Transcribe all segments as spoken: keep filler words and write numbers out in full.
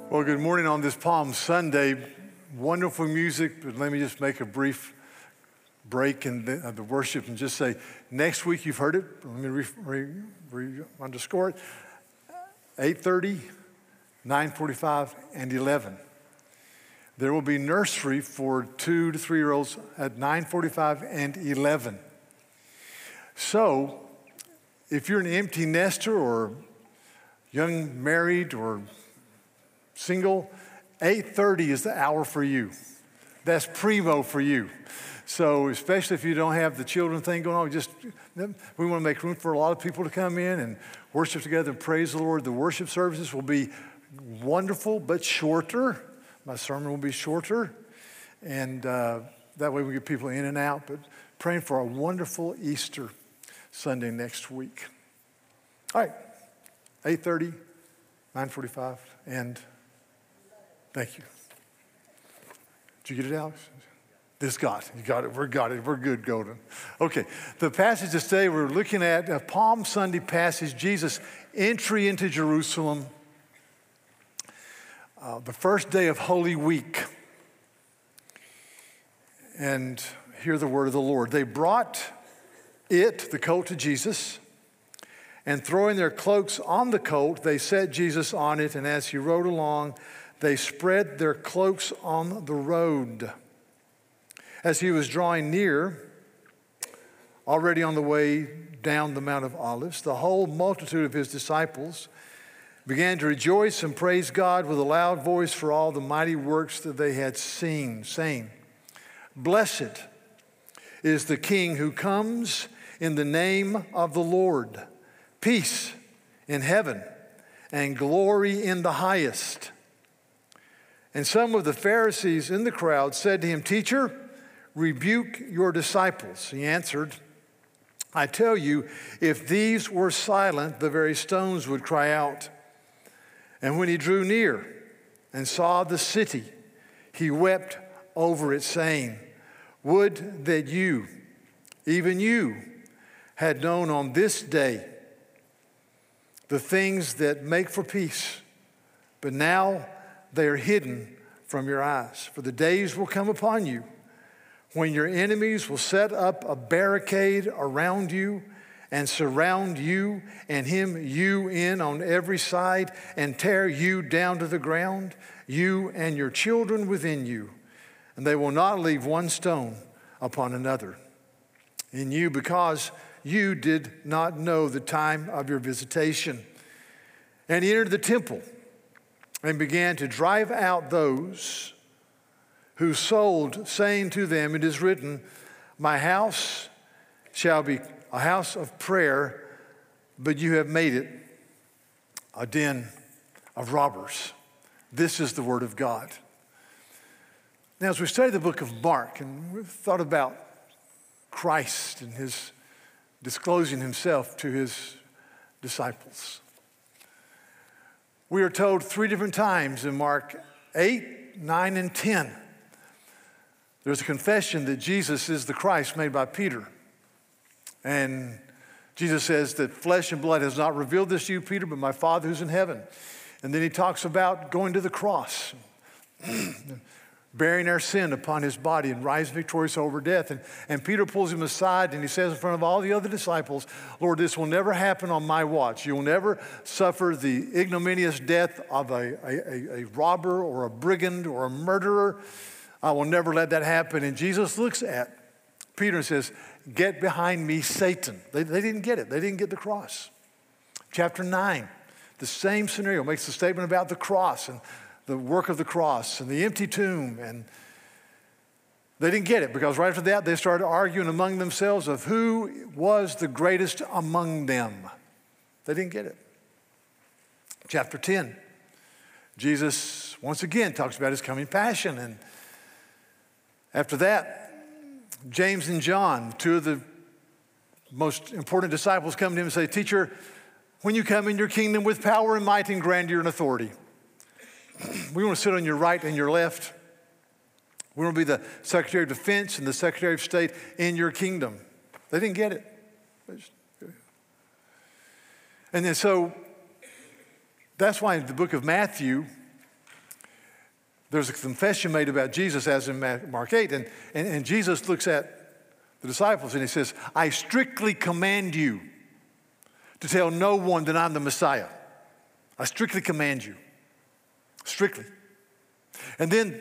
Well, good morning on this Palm Sunday. Wonderful music, but let me just make a brief break in the, uh, the worship and just say, next week you've heard it. Let me re, re, re, underscore it. eight thirty, nine forty-five, and eleven. There will be nursery for two to three-year-olds at nine forty-five and eleven. So, if you're an empty nester or young married or single, eight thirty is the hour for you. That's primo for you. So especially if you don't have the children thing going on, just we want to make room for a lot of people to come in and worship together and praise the Lord. The worship services will be wonderful, but shorter. My sermon will be shorter. And uh, that way we get people in and out. But praying for a wonderful Easter Sunday next week. All right, eight thirty, nine forty-five, and thank you. Did you get it, Alex? This got it. You got it. We're got it. We're good, Golden. Okay. The passage of today we're looking at a Palm Sunday passage, Jesus' entry into Jerusalem, uh, the first day of Holy Week. And hear the word of the Lord. They brought it, the colt, to Jesus, and throwing their cloaks on the colt, they set Jesus on it, and as he rode along, they spread their cloaks on the road. As he was drawing near, already on the way down the Mount of Olives, the whole multitude of his disciples began to rejoice and praise God with a loud voice for all the mighty works that they had seen, saying, "Blessed is the King who comes in the name of the Lord. Peace in heaven and glory in the highest." And some of the Pharisees in the crowd said to him, "Teacher, rebuke your disciples." He answered, "I tell you, if these were silent, the very stones would cry out." And when he drew near and saw the city, he wept over it, saying, "Would that you, even you, had known on this day the things that make for peace, but now they are hidden from your eyes. For the days will come upon you when your enemies will set up a barricade around you and surround you and hem you in on every side and tear you down to the ground, you and your children within you. And they will not leave one stone upon another in you, because you did not know the time of your visitation." And he entered the temple and began to drive out those who sold, saying to them, "It is written, my house shall be a house of prayer, but you have made it a den of robbers." This is the word of God. Now, as we study the book of Mark, and we've thought about Christ and his disclosing himself to his disciples, we are told three different times in Mark eight, nine, and ten. There's a confession that Jesus is the Christ made by Peter. And Jesus says that flesh and blood has not revealed this to you, Peter, but my Father who's in heaven. And then he talks about going to the cross, bearing our sin upon his body and rise victorious over death. And, and Peter pulls him aside and he says in front of all the other disciples, "Lord, this will never happen on my watch. You will never suffer the ignominious death of a, a, a robber or a brigand or a murderer. I will never let that happen." And Jesus looks at Peter and says, "Get behind me, Satan." They, they didn't get it. They didn't get the cross. Chapter nine, the same scenario, makes the statement about the cross and the work of the cross and the empty tomb. And they didn't get it, because right after that, they started arguing among themselves of who was the greatest among them. They didn't get it. Chapter ten, Jesus once again talks about his coming passion. And after that, James and John, two of the most important disciples, come to him and say, "Teacher, when you come in your kingdom with power and might and grandeur and authority, we want to sit on your right and your left. We want to be the Secretary of Defense and the Secretary of State in your kingdom." They didn't get it. And then so that's why in the book of Matthew, There's a confession made about Jesus as in Mark eight, and, and, and Jesus looks at the disciples and he says, I strictly command you to tell no one that I'm the Messiah. I strictly command you. Strictly. And then,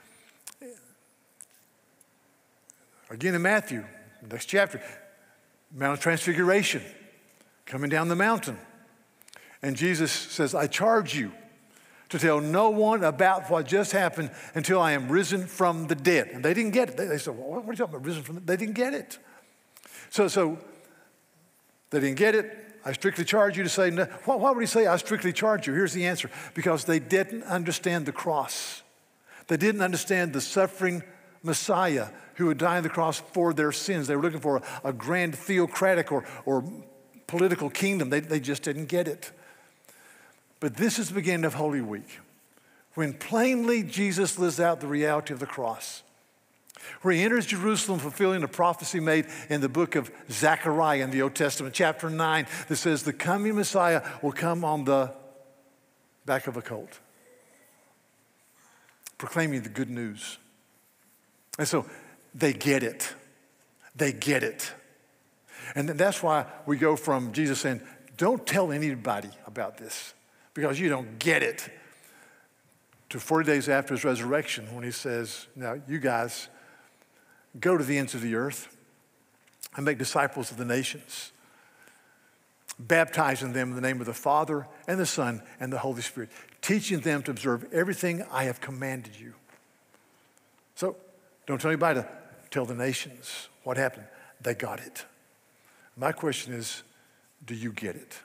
again in Matthew, next chapter, Mount of Transfiguration, coming down the mountain. And Jesus says, I charge you to tell no one about what just happened until I am risen from the dead. And they didn't get it. They, they said, well, what are you talking about, risen from the dead? They didn't get it. So, so they didn't get it. I strictly charge you to say, no. Why, why would he say, I strictly charge you? Here's the answer. Because they didn't understand the cross. They didn't understand the suffering Messiah who would die on the cross for their sins. They were looking for a, a grand theocratic or, or political kingdom. They, they just didn't get it. But this is the beginning of Holy Week, when plainly Jesus lives out the reality of the cross, where he enters Jerusalem fulfilling a prophecy made in the book of Zechariah in the Old Testament, chapter nine, that says the coming Messiah will come on the back of a colt, proclaiming the good news. And so they get it. They get it. And that's why we go from Jesus saying, don't tell anybody about this, because you don't get it, to forty days after his resurrection when he says, now you guys go to the ends of the earth and make disciples of the nations, baptizing them in the name of the Father and the Son and the Holy Spirit, teaching them to observe everything I have commanded you. So don't tell anybody to tell the nations what happened. They got it. My question is, do you get it?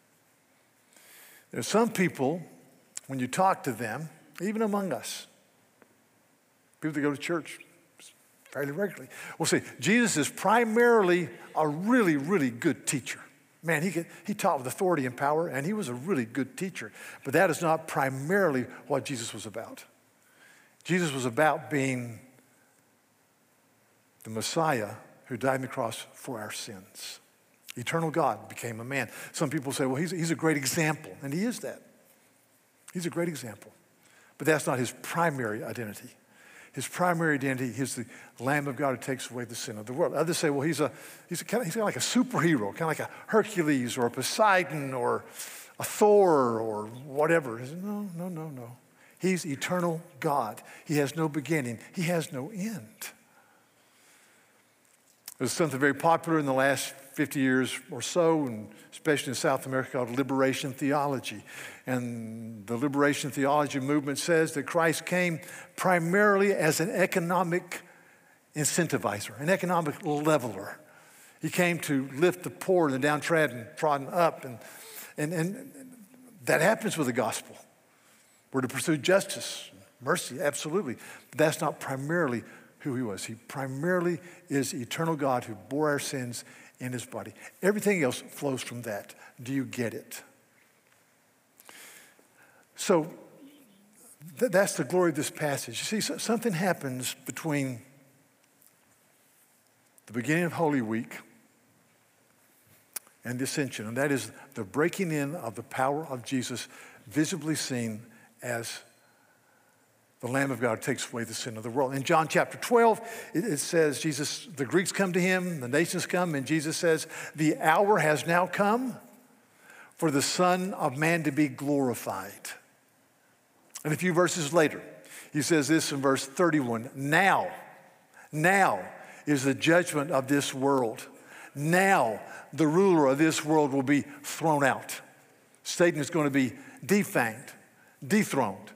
There's some people, when you talk to them, even among us, people that go to church fairly regularly, will say, Jesus is primarily a really, really good teacher. Man, he, could, he taught with authority and power, and he was a really good teacher. But that is not primarily what Jesus was about. Jesus was about being the Messiah who died on the cross for our sins. Eternal God became a man. Some people say, well, he's, he's a great example, and he is that. He's a great example. But that's not his primary identity. His primary identity is the Lamb of God who takes away the sin of the world. Others say, well, he's a he's a, kind of, he's kind of like a superhero, kind of like a Hercules or a Poseidon or a Thor or whatever. No, no, no, no. He's eternal God. He has no beginning. He has no end. There's something very popular in the last fifty years or so, and especially in South America, called liberation theology. And the liberation theology movement says that Christ came primarily as an economic incentivizer, an economic leveler. He came to lift the poor and the downtrodden trodden up, and, and, and that happens with the gospel. We're to pursue justice, mercy, absolutely. But that's not primarily who he was. He primarily is eternal God who bore our sins in his body. Everything else flows from that. Do you get it? So th- that's the glory of this passage. You see, so, something happens between the beginning of Holy Week and the ascension, and that is the breaking in of the power of Jesus, visibly seen as the Lamb of God takes away the sin of the world. In John chapter twelve, it, it says, Jesus, the Greeks come to him, the nations come, and Jesus says, the hour has now come for the Son of Man to be glorified. And a few verses later, he says this in verse thirty-one, now, now is the judgment of this world. Now the ruler of this world will be thrown out. Satan is going to be defanged, dethroned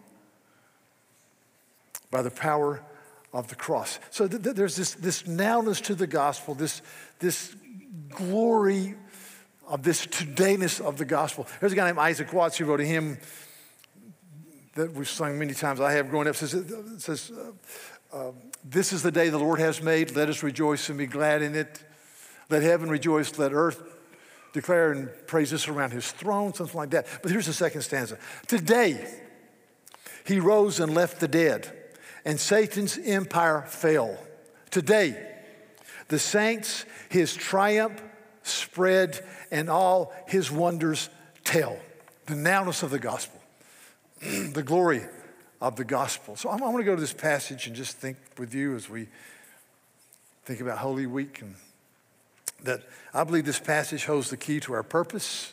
by the power of the cross. So th- th- there's this, this nowness to the gospel, this, this glory of this todayness of the gospel. There's a guy named Isaac Watts who wrote a hymn that we've sung many times. I have growing up. It says, it says uh, uh, this is the day the Lord has made. Let us rejoice and be glad in it. Let heaven rejoice. Let earth declare and praise us around his throne, something like that. But here's the second stanza. Today, he rose and left the dead, and Satan's empire fell. Today, the saints his triumph spread, and all his wonders tell. The nowness of the gospel, the glory of the gospel. So I'm, I want to go to this passage and just think with you as we think about Holy Week, and that I believe this passage holds the key to our purpose.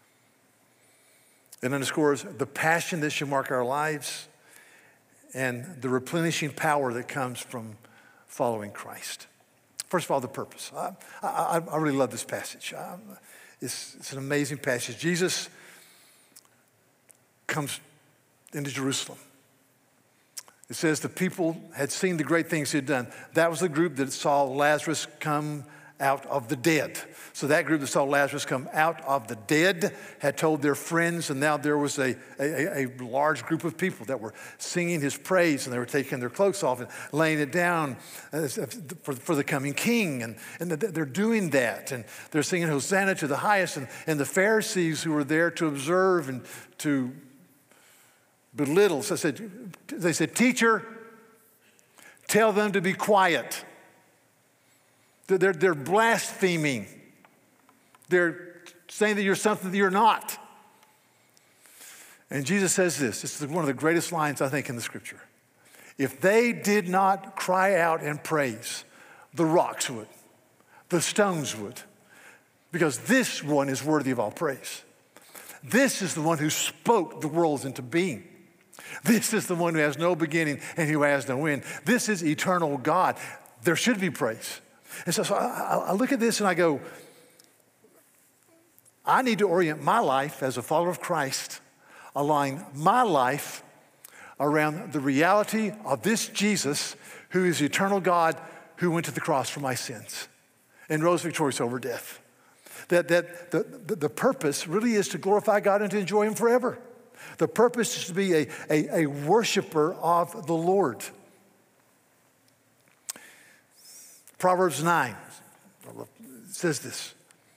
It underscores the passion that should mark our lives and the replenishing power that comes from following Christ. First of all, the purpose. I, I, I really love this passage. Um, it's, it's an amazing passage. Jesus comes into Jerusalem. It says the people had seen the great things he had done. That was the group that saw Lazarus come out of the dead. So that group that saw Lazarus come out of the dead had told their friends, and now there was a, a, a large group of people that were singing his praise, and they were taking their cloaks off and laying it down for, for the coming king. And, and they're doing that, and they're singing Hosanna to the highest. And, and the Pharisees who were there to observe and to belittle, so said, they said, "Teacher, tell them to be quiet." They're, they're blaspheming. They're saying that you're something that you're not. And Jesus says this. This is one of the greatest lines, I think, in the scripture. If they did not cry out and praise, the rocks would, the stones would, because this one is worthy of all praise. This is the one who spoke the worlds into being. This is the one who has no beginning and who has no end. This is eternal God. There should be praise. And so, so I, I look at this and I go, I need to orient my life as a follower of Christ, align my life around the reality of this Jesus who is eternal God, who went to the cross for my sins and rose victorious over death. That, that the, the, the purpose really is to glorify God and to enjoy him forever. The purpose is to be a, a, a worshiper of the Lord. Proverbs nine says this.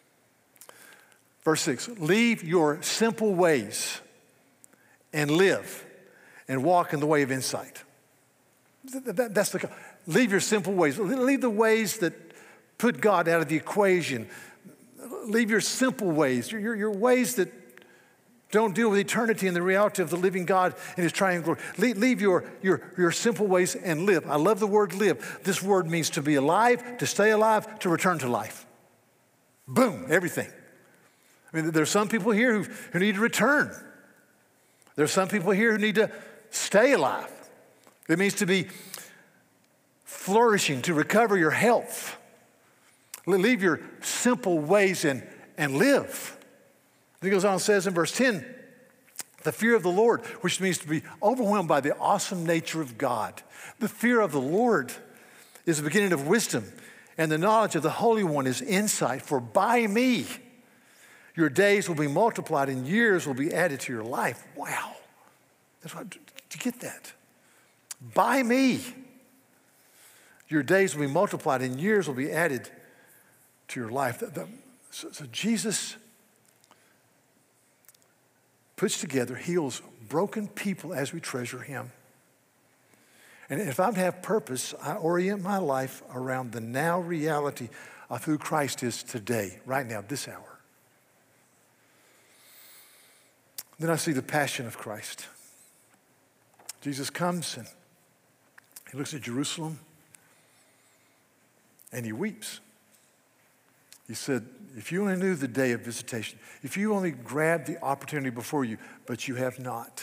Verse six, leave your simple ways and live and walk in the way of insight. That, that's the, leave your simple ways. Leave the ways that put God out of the equation. Leave your simple ways, your, your, your ways that don't deal with eternity and the reality of the living God and his triune glory. Leave, leave your, your, your simple ways and live. I love the word live. This word means to be alive, to stay alive, to return to life. Boom, everything. I mean, there's some people here who, who need to return. There's some people here who need to stay alive. It means to be flourishing, to recover your health. Leave your simple ways and, and live. He goes on and says in verse ten, the fear of the Lord, which means to be overwhelmed by the awesome nature of God. The fear of the Lord is the beginning of wisdom, and the knowledge of the Holy One is insight. For by me, your days will be multiplied and years will be added to your life. Wow. That's what, did you get that? By me, your days will be multiplied and years will be added to your life. The, the, so, so Jesus puts together, heals broken people as we treasure him. And if I'm to have purpose, I orient my life around the now reality of who Christ is today, right now, this hour. Then I see the passion of Christ. Jesus comes and he looks at Jerusalem and he weeps. He said, if you only knew the day of visitation, if you only grabbed the opportunity before you, but you have not.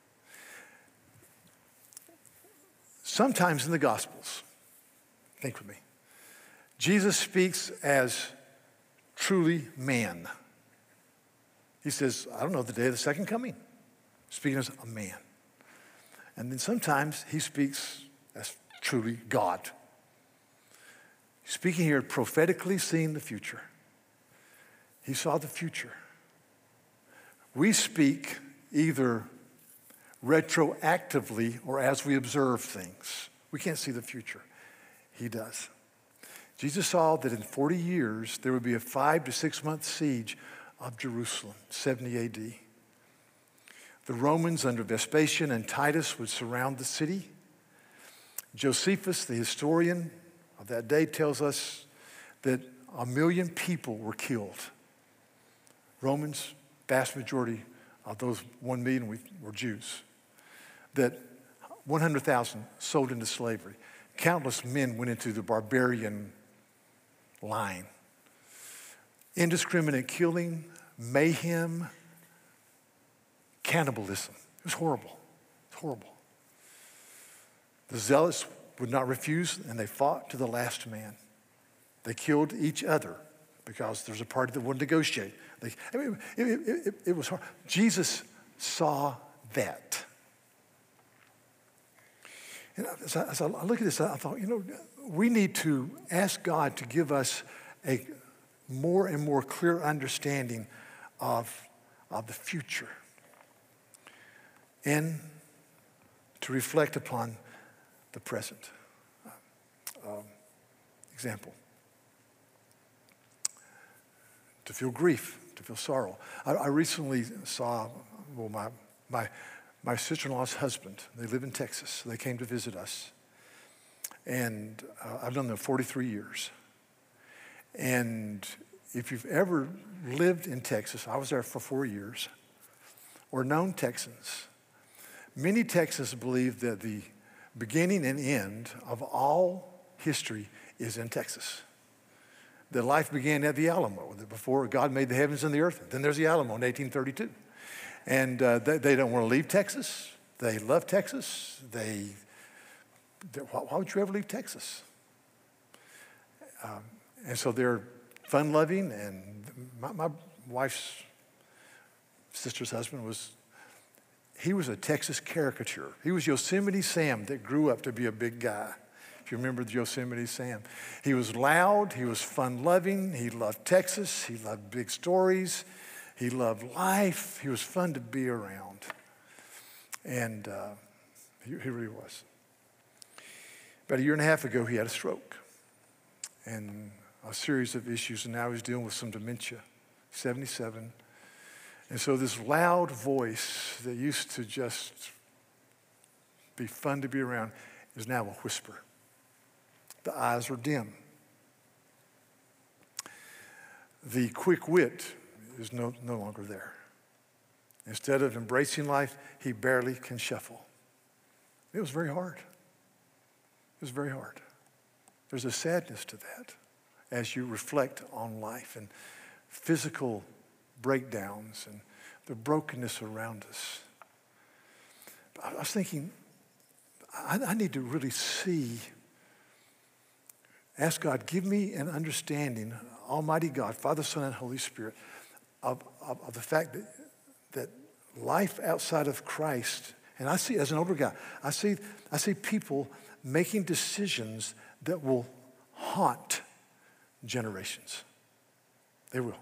Sometimes in the Gospels, think with me, Jesus speaks as truly man. He says, I don't know the day of the second coming, speaking as a man. And then sometimes he speaks as truly God. Speaking here, prophetically seeing the future. He saw the future. We speak either retroactively or as we observe things. We can't see the future. He does. Jesus saw that in forty years, there would be a five to six month siege of Jerusalem, seventy A D. The Romans under Vespasian and Titus would surround the city. Josephus, the historian of that day, tells us that a million people were killed. Romans, vast majority of those one million were Jews. That one hundred thousand sold into slavery. Countless men went into the barbarian line. Indiscriminate killing, mayhem, cannibalism. It was horrible. It was horrible. The zealots would not refuse, and they fought to the last man. They killed each other because there's a party that wouldn't negotiate. They, I mean, it, it, it, it was hard. Jesus saw that. And as I, as I look at this, I thought, you know, we need to ask God to give us a more and more clear understanding of, of the future and to reflect upon the present. Um, example, to feel grief, to feel sorrow. I, I recently saw, well, my, my, my sister-in-law's husband. They live in Texas. They came to visit us. And uh, I've done them forty-three years. And if you've ever lived in Texas, I was there for four years, or known Texans, many Texans believe that the beginning and end of all history is in Texas. That life began at the Alamo, that before God made the heavens and the earth. Then there's the Alamo in eighteen thirty-two. And uh, they, they don't want to leave Texas. They love Texas. They, why, why would you ever leave Texas? Um, and so they're fun-loving, and my, my wife's sister's husband was, he was a Texas caricature. He was Yosemite Sam that grew up to be a big guy. If you remember the Yosemite Sam. He was loud, he was fun-loving, he loved Texas, he loved big stories, he loved life, he was fun to be around. And uh, he, he really was. About a year and a half ago, he had a stroke and a series of issues, and now he's dealing with some dementia, seventy-seven. And so this loud voice that used to just be fun to be around is now a whisper. The eyes are dim. The quick wit is no, no longer there. Instead of embracing life, he barely can shuffle. It was very hard. It was very hard. There's a sadness to that as you reflect on life and physical breakdowns and the brokenness around us. I was thinking, I, I need to really see, ask God, give me an understanding, Almighty God, Father, Son, and Holy Spirit, of, of, of the fact that, that life outside of Christ, and I see, as an older guy, I see, I see people making decisions that will haunt generations. They will.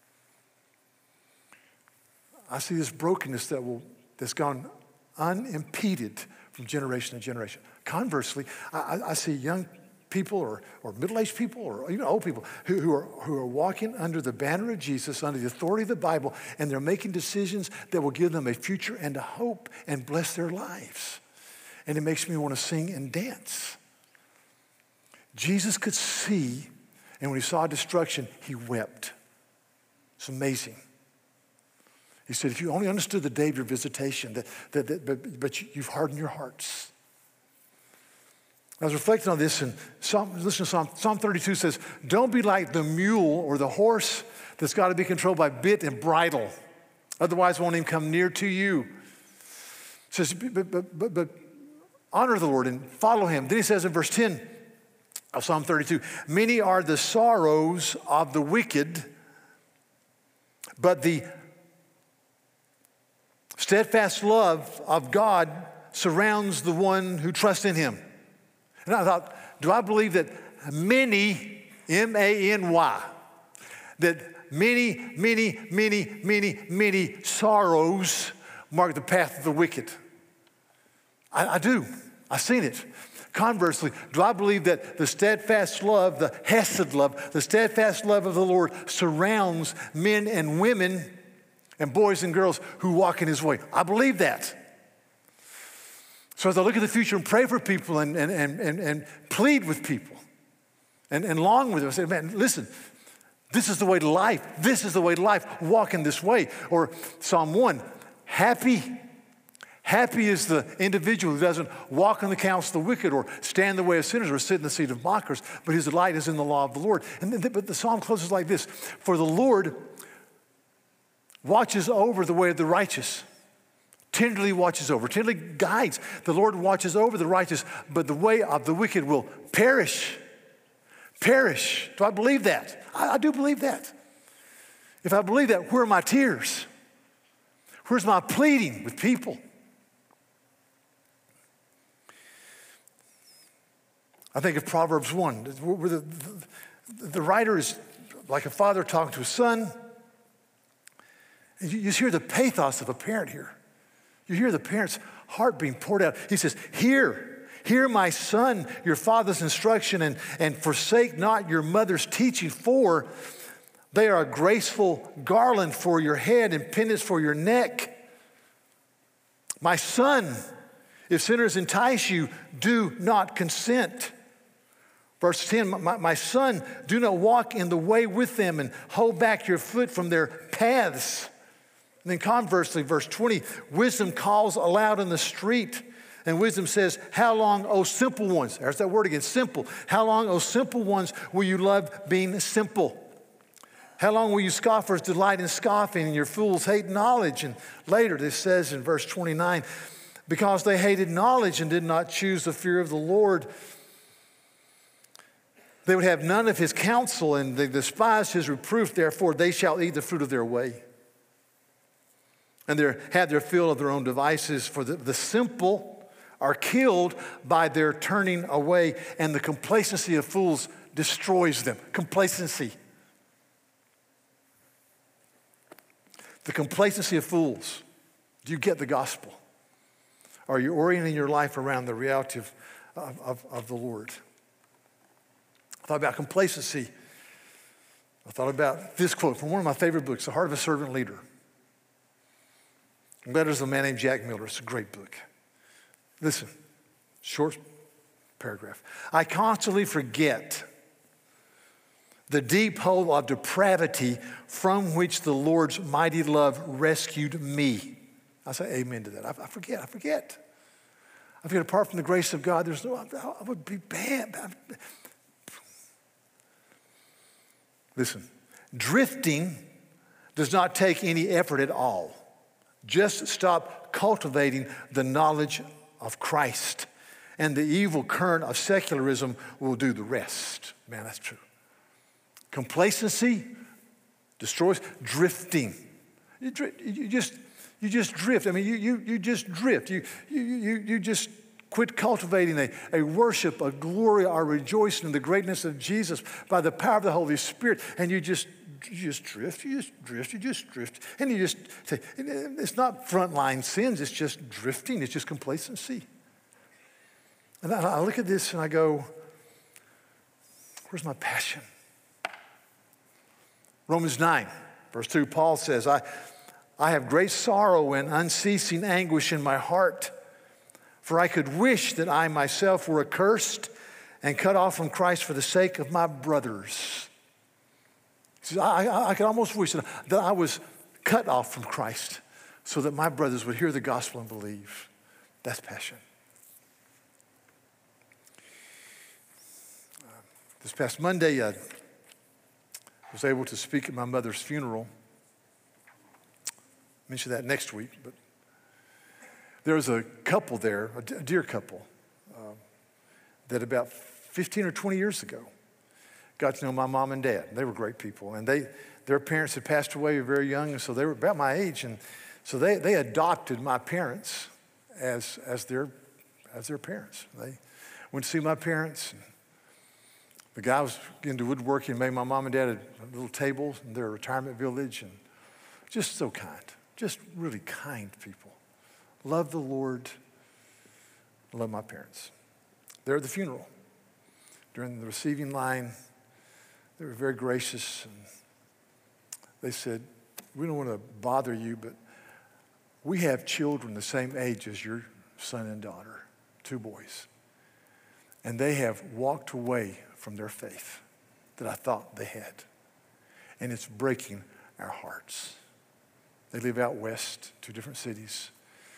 I see this brokenness that will, that's gone unimpeded from generation to generation. Conversely, I, I see young people or, or middle-aged people or even old people who, who, are, who are walking under the banner of Jesus, under the authority of the Bible, and they're making decisions that will give them a future and a hope and bless their lives. And it makes me want to sing and dance. Jesus could see, and when he saw destruction, he wept. It's amazing. He said, if you only understood the day of your visitation, that, that, that, but, but you've hardened your hearts. I was reflecting on this, and Psalm, listen to Psalm, Psalm thirty-two says, don't be like the mule or the horse that's got to be controlled by bit and bridle. Otherwise, it won't even come near to you. It says, but, but, but, but honor the Lord and follow him. Then he says in verse ten of Psalm thirty-two, many are the sorrows of the wicked, but the steadfast love of God surrounds the one who trusts in him. And I thought, do I believe that many, M A N Y, that many, many, many, many, many sorrows mark the path of the wicked? I, I do. I've seen it. Conversely, do I believe that the steadfast love, the hesed love, the steadfast love of the Lord surrounds men and women and boys and girls who walk in his way? I believe that. So as I look at the future and pray for people and, and, and, and, and plead with people and, and long with them, I say, man, listen, this is the way to life. This is the way to life. Walk in this way. Or Psalm one, happy, Happy is the individual who doesn't walk in the counsel of the wicked or stand in the way of sinners or sit in the seat of mockers, but his delight is in the law of the Lord. And then, but the psalm closes like this: for the Lord watches over the way of the righteous, tenderly watches over, tenderly guides. The Lord watches over the righteous, but the way of the wicked will perish. Perish. Do I believe that? I, I do believe that. If I believe that, where are my tears? Where's my pleading with people? I think of Proverbs one, where the, the, the writer is like a father talking to his son. And you, you hear the pathos of a parent here. You hear the parent's heart being poured out. He says, hear, hear my son, your father's instruction, and, and forsake not your mother's teaching, for they are a graceful garland for your head and pendants for your neck. My son, if sinners entice you, do not consent. Verse ten, my, my son, do not walk in the way with them and hold back your foot from their paths. And then conversely, verse twenty, wisdom calls aloud in the street, and wisdom says, how long, O simple ones? There's that word again, simple. How long, O simple ones, will you love being simple? How long will you scoffers delight in scoffing and your fools hate knowledge? And later this says in verse twenty-nine, because they hated knowledge and did not choose the fear of the Lord, they would have none of his counsel, and they despised his reproof. Therefore, they shall eat the fruit of their way, and they have their fill of their own devices. For the, the simple are killed by their turning away, and the complacency of fools destroys them. Complacency. The complacency of fools. Do you get the gospel? Are you orienting your life around the reality of, of, of, of the Lord? I thought about complacency. I thought about this quote from one of my favorite books, The Heart of a Servant Leader. Letters of a man named Jack Miller. It's a great book. Listen, short paragraph. I constantly forget the deep hole of depravity from which the Lord's mighty love rescued me. I say amen to that. I, I forget, I forget. I forget, apart from the grace of God, there's no, I, I would be bad. Listen, drifting does not take any effort at all. Just stop cultivating the knowledge of Christ, and the evil current of secularism will do the rest. Man, that's true. Complacency destroys. Drifting. You, you just you just drift. I mean, you you you just drift. You you you you just quit cultivating a, a worship, a glory, a rejoicing in the greatness of Jesus by the power of the Holy Spirit, and you just you just drift. You just drift. You just drift, and you just say, it's not frontline sins. It's just drifting. It's just complacency. And I, I look at this and I go, where's my passion? Romans nine, verse two, Paul says, I, I have great sorrow and unceasing anguish in my heart, for I could wish that I myself were accursed and cut off from Christ for the sake of my brothers. He says, I, I, I could almost wish that, that I was cut off from Christ so that my brothers would hear the gospel and believe. That's passion. Uh, this past Monday, uh, I was able to speak at my mother's funeral. I'll mention that next week, but there was a couple there, a dear couple, uh, that about fifteen or twenty years ago got to know my mom and dad. They were great people, and they their parents had passed away very young, and so they were about my age, and so they they adopted my parents as as their as their parents. They went to see my parents. And the guy was into woodworking, made my mom and dad a little table in their retirement village, and just so kind, just really kind people. Love the Lord, love my parents. They're at the funeral. During the receiving line, they were very gracious, and they said, we don't want to bother you, but we have children the same age as your son and daughter, two boys, and they have walked away from their faith that I thought they had. And it's breaking our hearts. They live out west, two different cities.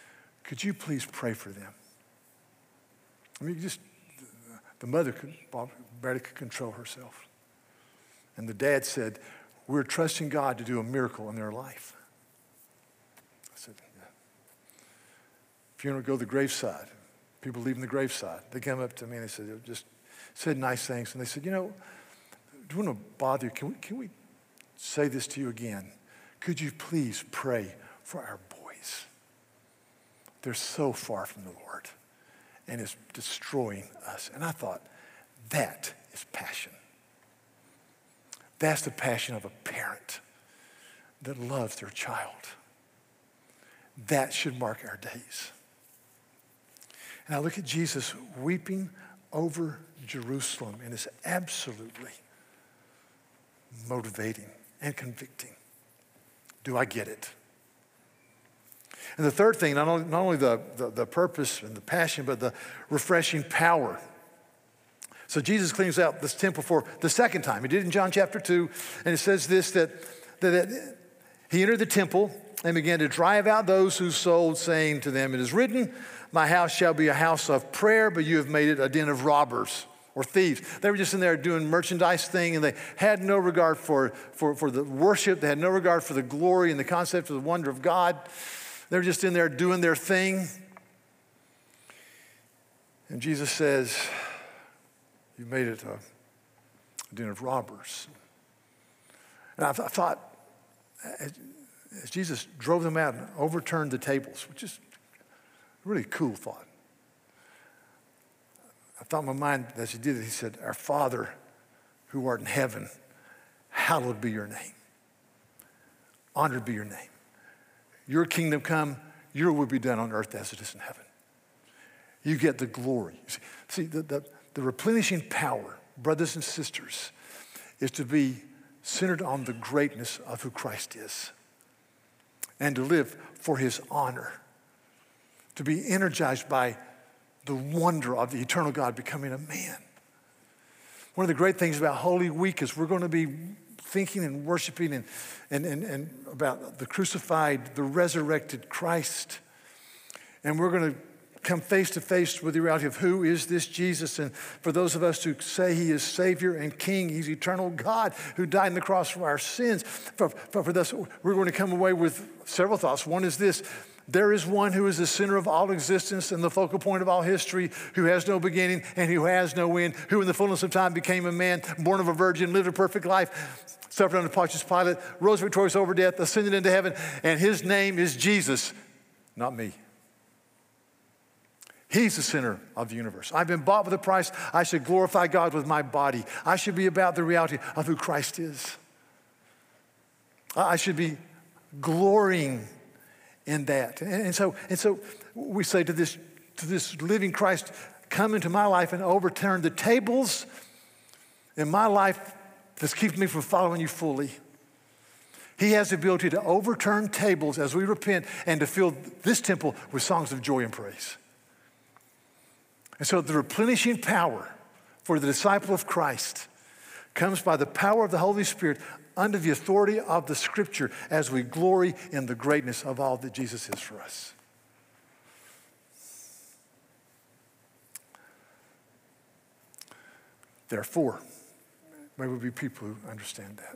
could you please pray for them? I mean, just, the mother could, barely could control herself. And the dad said, we're trusting God to do a miracle in their life. I said, yeah. Funeral, go to the graveside. People leaving the graveside. They come up to me and they said, just said nice things. And they said, you know, do you want to bother you? Can we, can we say this to you again? Could you please pray for our boys? They're so far from the Lord, and it's destroying us. And I thought, that is passion. That's the passion of a parent that loves their child. That should mark our days. And I look at Jesus weeping over Jerusalem, and it's absolutely motivating and convicting. Do I get it? And the third thing, not only, not only the, the, the purpose and the passion, but the refreshing power. So Jesus cleans out this temple for the second time. He did it in John chapter two, and it says this, that, that, that he entered the temple and began to drive out those who sold, saying to them, it is written, my house shall be a house of prayer, but you have made it a den of robbers or thieves. They were just in there doing merchandise thing, and they had no regard for, for, for the worship. They had no regard for the glory and the concept of the wonder of God. They were just in there doing their thing. And Jesus says, you made it a, a den of robbers. And I, th- I thought, as, as Jesus drove them out and overturned the tables, which is a really cool thought. I thought in my mind as he did it, he said, our Father who art in heaven, hallowed be your name. Honored be your name. Your kingdom come, your will be done on earth as it is in heaven. You get the glory. See, see the, the, the replenishing power, brothers and sisters, is to be centered on the greatness of who Christ is and to live for his honor, to be energized by the wonder of the eternal God becoming a man. One of the great things about Holy Week is we're going to be thinking and worshiping and, and, and, and about the crucified, the resurrected Christ. And we're going to come face to face with the reality of who is this Jesus. And for those of us who say he is Savior and King, he's eternal God who died on the cross for our sins. For, for, for this, we're going to come away with several thoughts. One is this: there is one who is the center of all existence and the focal point of all history, who has no beginning and who has no end, who in the fullness of time became a man, born of a virgin, lived a perfect life, suffered under Pontius Pilate, rose victorious over death, ascended into heaven, and his name is Jesus, not me. He's the center of the universe. I've been bought with a price. I should glorify God with my body. I should be about the reality of who Christ is. I should be glorying in that. And, and so, and so we say to this, to this living Christ, come into my life and overturn the tables in my life that's keeping me from following you fully. He has the ability to overturn tables as we repent and to fill this temple with songs of joy and praise. And so the replenishing power for the disciple of Christ comes by the power of the Holy Spirit under the authority of the Scripture as we glory in the greatness of all that Jesus is for us. Therefore, may we be people who understand that.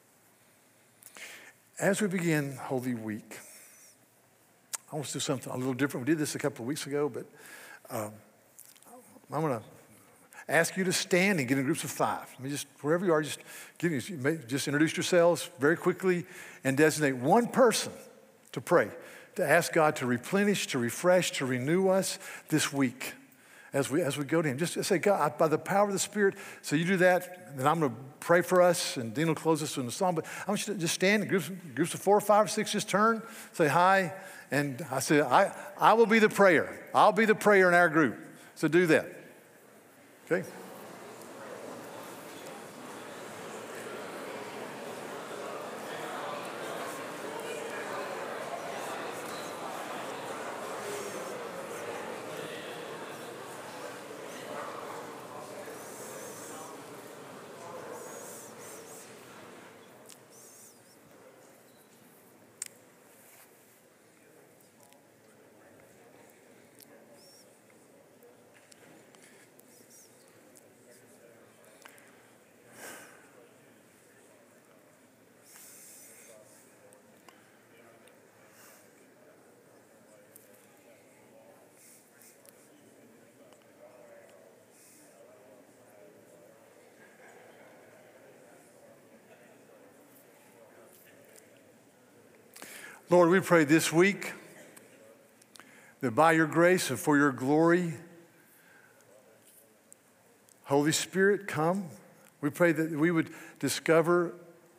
As we begin Holy Week, I want to do something a little different. We did this a couple of weeks ago, but um, I'm going to ask you to stand and get in groups of five. I mean, just wherever you are, just get, just introduce yourselves very quickly and designate one person to pray, to ask God to replenish, to refresh, to renew us this week as we as we go to him. Just say, God, by the power of the Spirit, so you do that, and I'm going to pray for us, and Dean will close us in the song. But I want you to just stand in groups, groups of four, five, or six, just turn, say hi, and I say, I, I will be the prayer. I'll be the prayer in our group. So do that. Okay? Lord, we pray this week that by your grace and for your glory, Holy Spirit, come. We pray that we would discover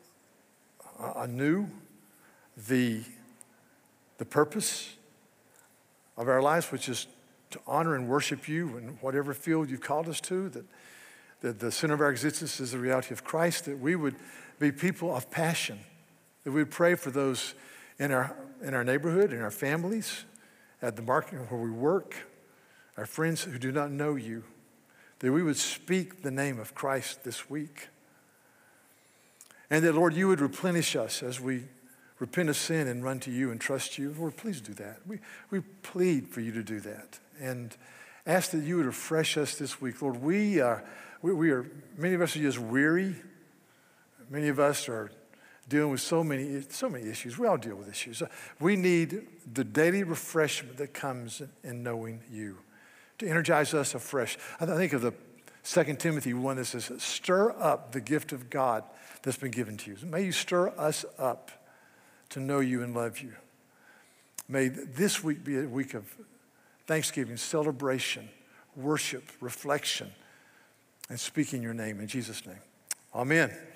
anew the, the purpose of our lives, which is to honor and worship you in whatever field you've called us to, that, that the center of our existence is the reality of Christ, that we would be people of passion, that we would pray for those in our, in our neighborhood, in our families, at the market where we work, our friends who do not know you, that we would speak the name of Christ this week. And that, Lord, you would replenish us as we repent of sin and run to you and trust you. Lord, please do that. We, we plead for you to do that. And ask that you would refresh us this week. Lord, we are, we, we are, many of us are just weary. Many of us are dealing with so many, so many issues. We all deal with issues. We need the daily refreshment that comes in knowing you, to energize us afresh. I think of the Second Timothy one that says, stir up the gift of God that's been given to you. May you stir us up to know you and love you. May this week be a week of thanksgiving, celebration, worship, reflection, and speaking your name in Jesus' name. Amen.